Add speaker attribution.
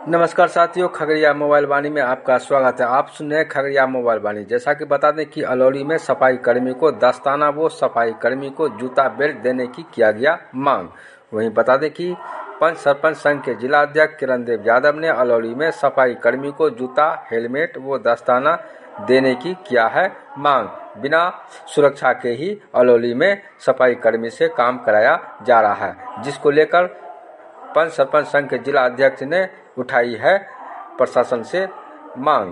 Speaker 1: नमस्कार साथियों, खगड़िया मोबाइल वाणी में आपका स्वागत है। आप सुन रहे हैं खगड़िया मोबाइल वाणी। जैसा कि बता दें कि अलौली में सफाई कर्मी को दस्ताना व सफाई कर्मी को जूता बेल्ट देने की किया गया मांग। वहीं बता दें कि पंच सरपंच संघ के जिला अध्यक्ष किरण देव यादव ने अलौली में सफाई कर्मी को जूता, हेलमेट व दस्ताना देने की किया है मांग। बिना सुरक्षा के ही अलौली में सफाई कर्मी से काम कराया जा रहा है, जिसको लेकर पंच सरपंच संघ के जिला अध्यक्ष ने उठाई है प्रशासन से मांग।